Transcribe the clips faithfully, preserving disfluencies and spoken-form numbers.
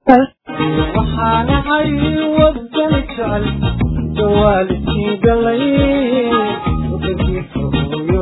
waxaan ahay wadan jecel jawaalkii galay wadadii furyo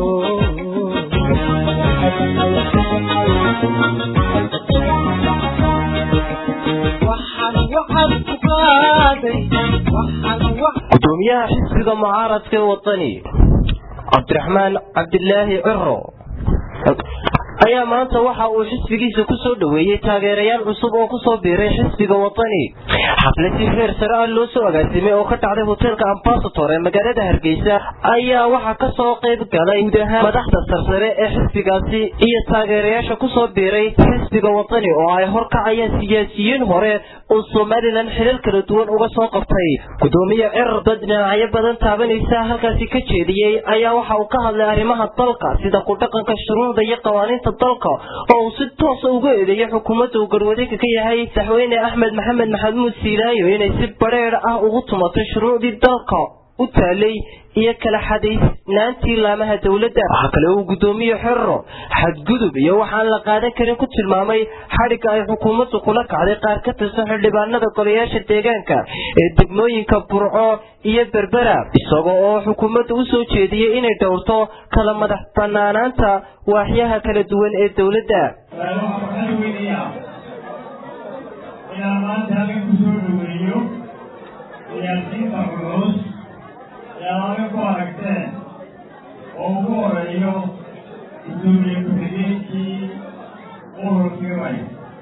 waxaan waxaan ku qaaday waxaan wax gudoomiyaha xisbiga mucaaradka wadani Cabdiraxmaan Cabdillaahi Cirro ayaa maanta waxa uu xisbigiisa ku soo dhaweeyay taageerayaal cusub oo ku soo biiray xisbiga wadani xafladii heer sare ah loo soo agaasimay oo ka dhacday hotelka Ambassador ee magaalada Hargeysa ayaa waxa ka soo qayb galay gudaha madaxda sarsare ee xisbigaasi iyo taageerayaasha ku soo biiray xisbiga wadani oo ay horkacayaan siyaasiyiin hore oo Soomaaliland xilal kala duwan uga soo qabtay gudoomiye Cirro dhinacyo badan taabanaysa halkaasi ka jeediyay ayaa waxa uu ka hadlay arrimaha dalka sida ku dhaqanka shuruucda iyo qawaaniinta dalka oo si toos ah uga eedeeyay xukuumadda uu garwadayga ka yahay madaxweyne Axmed Maxamed Maxamuud Siilaayo inay si bareer ah ugu tumatay shuruucdii dalka u taalay iyo kala xadeysnaantii laamaha dawladda waxa kale uu gudoomiye Cirro xadgudub iyo waxaan la qaadan karin ku tilmaamay xariga ay xukuumaddu kula kacday qaar ka tirsan xildhibaanada golayaasha deegaanka ee degmooyinka Burco iyo Berbera isagoo oo xukuumaddu u soo jeediyay inay dhowrto kala madax banaanaanta waaxyaha kala duwan ee dawladda laga ku aragteen oo ugu horeeyo gudoomiye ku-xigeenkii ururkii way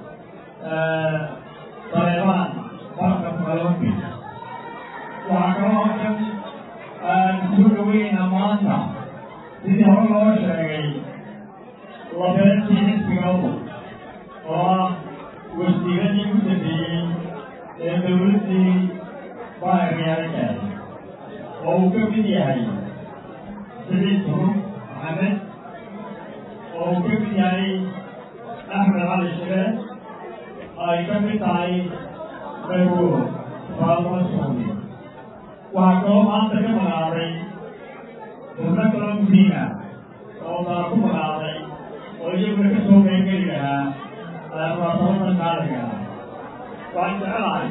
Taleban barka Malombi waxaa kaloo halkan kusoo dhaweynaa maanta sidii hore loo sheegay labeetii xisbigadu oo ah wasiiradii ku dambeeyey ee dawladdii baariyaalkeeda oo uu ka mid yahay Siciid Suruub Maxamed oo uu ka mid yahay Axmed Cali Shire ay ka mid tahay Bayruur Faadumo Suudi waxaa kaloo maanta ka magacaaday xubno kaloo muhiim ah oo baa ku magacaaday oo iyaguna ka soo qaybgeli lahaa munaasabaddan qaaliga ah waxaan jecelahay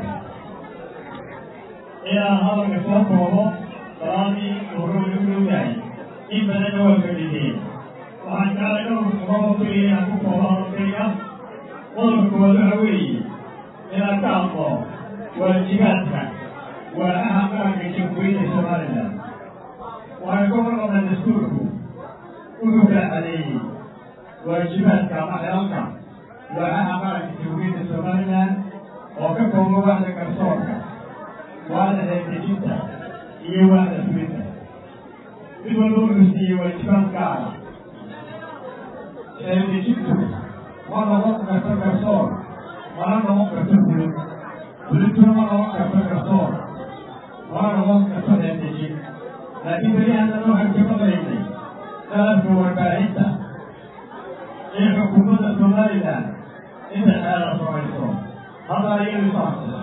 inaan hadalka soo koobo salaadii wuxuu igu dhowyahay in badanna waa fadhideen waxaan jeclay dhowr sababoo keliya inaan ku koobo hadalkayga qodobka koowaad waxa weeye inaan ka hadlo waajibaadka waaxaha qaranka jamhuuriyadda Somaliland waxay ka warqabnaa dastuurku wuxuu kala cadeeyey waajibaadka ama xelalka waaxaha qaranka jamhuuriyadda Somaliland oo ka kooban waaxda garsoorka waaxda xeeldejinta iyo waaxda fulinta mid walba wuxuu siiyey waajibaad gaara xeeldejintu ma noqon karto garsoor mana noqon karto fulin fulintuna ma noqon karto garsoor mana noqon karto xeeldejin laakiin beri haddana waxaan ka maqlaynay qalabka warbaahinta ee xukuumadda Somaliland inta xeela samayso hadda iyadu saarto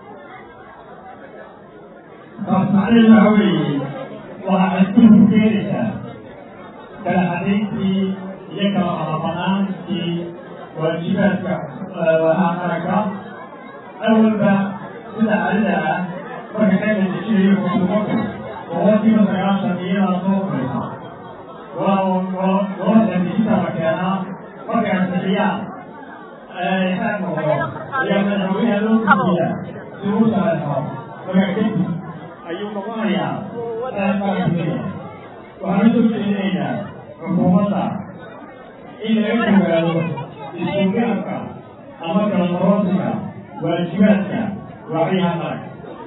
taas macnaheedu waxa weeye waxaa xadgudub ku keenaysaa kala xadayntii iyo kala qalabanaantii waajibaadka waaxaha qaranka awalba sida caadada ah marka xeela dejinayo xukuumaddu boqolkiiba sagaashan iyadaa soo furaysa golaha xeeldejinta la keenaa markay ansixiyaan xeeg noqdo ayaa madaxweynaha loo gudbiyaa si uu sareexo marka kadib ayuu noqonayaa waxaan usoo jeedinaynaa xukuumadda in laga fogaado iskugaarka ama kala maroosiga waajibaadka waaxyaha qaranka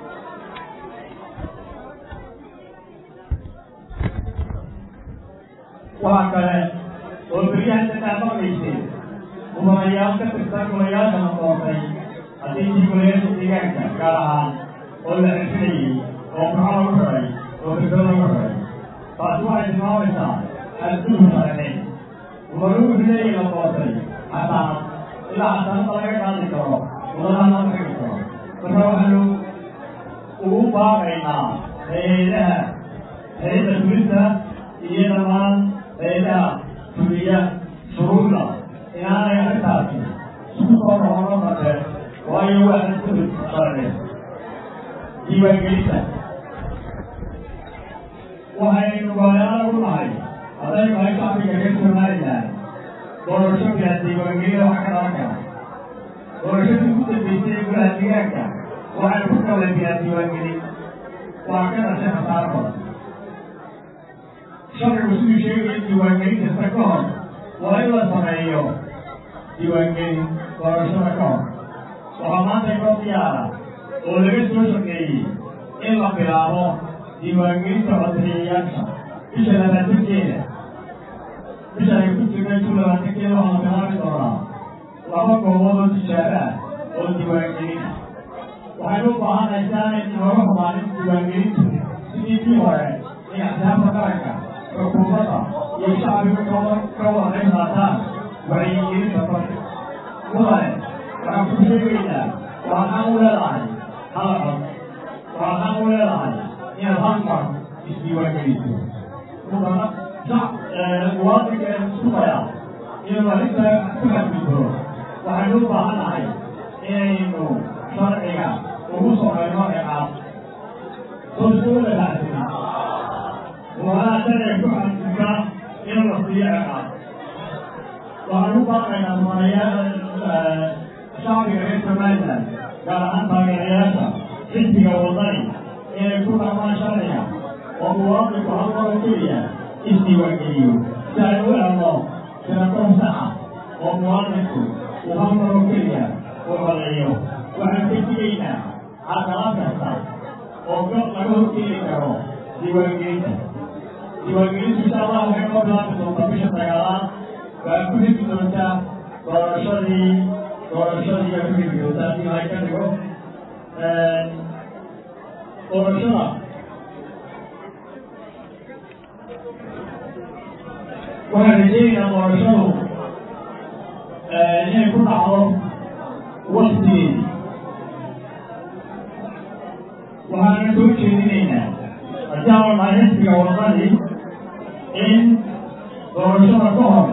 waxaa kale oo beryahan dadkaa maqlaysay mudanayaal ka tirsan golayaasha noqootay haddii tii golayaasha deegaanka gaar ahaan oo la xirfinayey oo Burco lagu xiray oo Berbera lagu xiray taasi waxay tilmaamaysaa xadgudub sharci umaru wuxuu leeyahay la qootay xasaanad ilaa xasaanadda laga qaadi karo wadanaha lama xigi karo marka waxaanu ugu baaqaynaa hay-adaha hay-adda fulinta iyo dhammaan hay-adaha fuliya shuruucda inaanay arrintaasi isku soo noqono dambe waayo waxaan ku qaranay diiwaangelinta waxaynu baayaan u nahay hadday tahay shacbiga reer somaliland doorasho biyaa diiwaangelida wax ka dhalan kara doorashadii ugu dambeysay ee golaha deegaanka waxay ku kala biyaa diiwaangelin waa ka dhashay khasaaro badan sharcigu siduu sheegaya diiwaangelin kasta ka hor waa in la sameeyo diiwaangelin doorashada ka hor waxaa maanta inoo diyaara oo laga soo shaqeeyey in la bilaabo diiwaangelinta codbixiyayaasha bisha labaatankeeda bisha ay ku jirnay jun labaatankeeda waxaa bilaabi doonaa laba goobood oo tijaabo ah oo diiwaangelin ah waxaynu u baahanaysaa in inooga xumaanin diiwaangelintu sidii kii hore in axsaabta qaranka xukuumadda iyo shacbiga ka wada qayb qaataan wacyigelinta dalka mudane waxaan ku sheegaynaa waxaan u leedahay hal cod waxaan u leedahay inaad halmar isdiiwaangeliso mudana muwaadinka isku daya inuu arrinta ku xadgudbo waxaynu u baahannahay inaynu sharciga ugu soconno ciqaab soosooda raacdina waxaa sharciga ku xadgudbaa in la siiyo ciqaab waxaan u baaqaynaa mudanayaal shacbiga reer somaliland gaar ahaan taageerayaasha xisbiga wadani inay ku dhaqmaan sharciga oo muwaadinku halmar oo keliya isdiiwaangeliyo si ay u helno tirakoon saxa oo muwaadinku uu halmar oo keliya u codeeyo waxaan ka digaynaa caqalaad kasta oo laga horkeeni karo diiwaangelinta diiwaangelintu insha allah waxay noo bilaabi doontaa bisha sagaalaad waxay ku xigi doontaa doorashadii doorashadii ay ku xigi doontaa si ay ka dhigo doorashada waxaan rajeynayaa doorashadu inay ku dhacdo waktigeedi waxaana soo jeedinaynaa haddii aan nahay xisbiga wadani in doorashada ka hor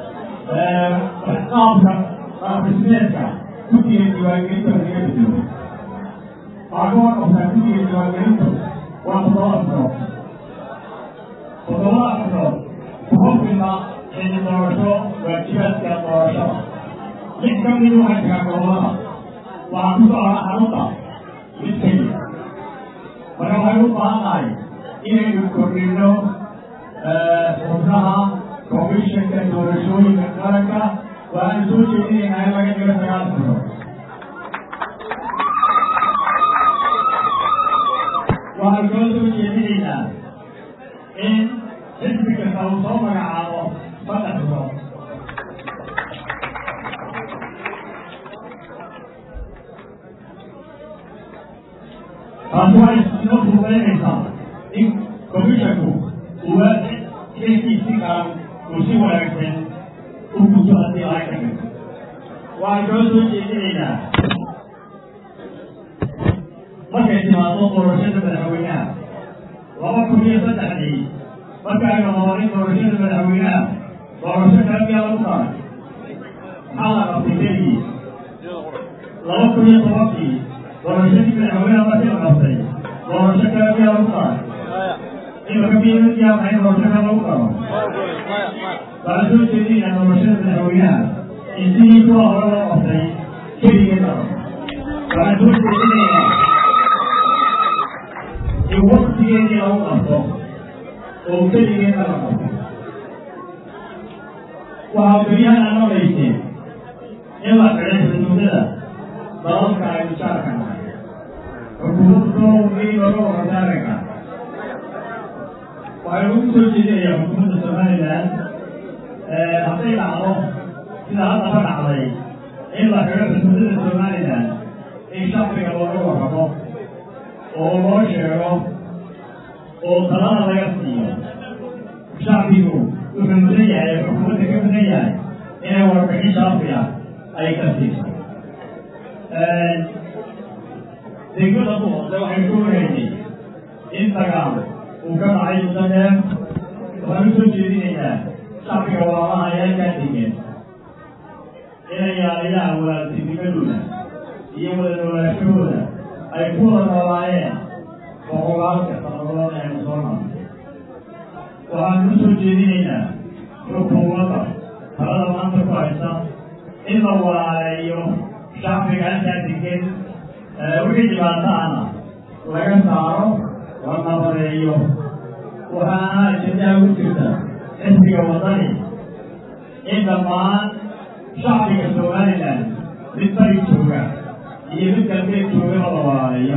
qaabka qaabdhismeedka guddiga diiwaangelinta laga bedelo waxaa ka warqabtaa guddiga diiwaangelinta waa toddoba afrood toddobada afrood kuxukmina xilli doorasho waajibaadka doorashada mid ka mid waxay tagaa gobolada waxaa ku socda xarunta mid keliya marka waxay u baahan tahay inaynu kordhino xubnaha komishanka doorashooyinka qaranka waxaan soo jeedinaynaa in laga dhigo sagaal xubnood waxaan koo soo jeedinaynaa in xisbi kasta uu soo magacaabo saddex xubnood taasi waxay inoo fududaynaysaa in komishanku uu xilkiisi qaran uu si wanaagsan u guto haddii ay ka dhigto waxaan koo soo jeedinaynaa markay timaado doorashada madaxweynaha laba kun iyo saddexdii marka aynu noqonin doorashada madaxweynaha doorasho kale miyaa lagu daray maxaa la qabtay keligii laba kun iyo tobankii doorashadii madaxweynaha markii la qabtay doorasho kale miyaa lagu daray imaka miyaa maxay doorasho kale lagu daro waxaan soo jeedinayaa doorashada madaxweynaha in sidii kuwa hore loo qabtay keligii daro waxaan soo jeedinayaa in waktigeedii lagu qabto oo keligeeda la qabto waxaa beryahan aan maqlayseen in la xidhay xuduudada dalalka aynu jaarka nahay xukuumadda looga warasaaranka waxay ugu soo jeedinayaa xukuumadda somaliland hadday dhacdo sida haddaba dhacday in la xidho xuduudada somaliland in shacbiga looga warramo oo loo sheego oo talada laga siiyo shacbigu wuxuu mudan yahay xukuumadda ka mudan yahay inay warbixin shaafiya ay ka siiso degmada ku hoose waxay ku wareynay in dagaal uu ka dhacay muddo dheer waxaan u soo jeedinaynaa shacbiga walaalaha ayaa kaa degeen inay yaalayaan walaaltinimadooda iyo wada noolaashahooda ay ku wada noolaayeen boqolaalka sannadood aynu soo noolnay. waxaan ku soo jeedinaynaa xukuumadda talada maanta ku haysa in la walaaleeyo shacbiga halkaa degan, wixii dhibaataana laga saaro, la nabadeeyo. waxaana ajendaha ku jirta xisbiga wadani in dhammaan shacbiga somaliland mid bari jooga iyo mid galbeed joogaba la walaaleeyo.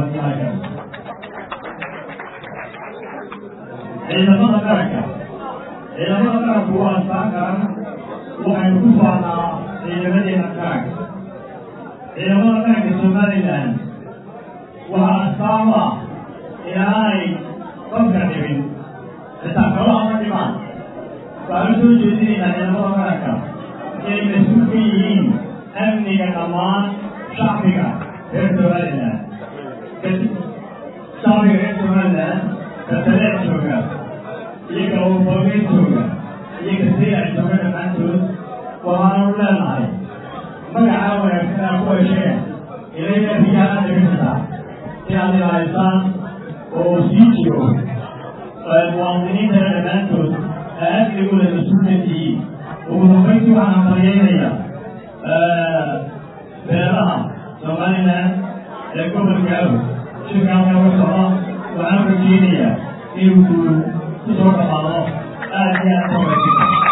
ciidamada qaranka ciidamada qaranku waa astaan qaran, waxaynu ku faanaa ciidamadeena qaranka. ciidamada qaranka somaliland waxaa astaan u ah inaanay dadka dhibin, xitaa xoolaha ma dhibaan. waxaanu soo jeedinaynaa ciidamada qaranka inay mas-uul ka yihiin amniga dhammaan shacbiga reer somaliland. shacbiga reer somaliland ka taleec jooga iyo ka ufogeed jooga iyo ka silac jooga dhammaantood waxaanu leenahay magacaa wanaagsan aa ku hesheen ilayna biyaha dhibinta inaad ilaalisaan oo sii jiro muwaadiniintana dhammaantood aadligooda mas-uulka tihiin. ugu dambayntii waxaan maryeynaya beeraha somaliland ee gobolka aw shirkaanka uga socda. waxaan rajeynayaa inuu guul ku soo dhamaado aad iyo aad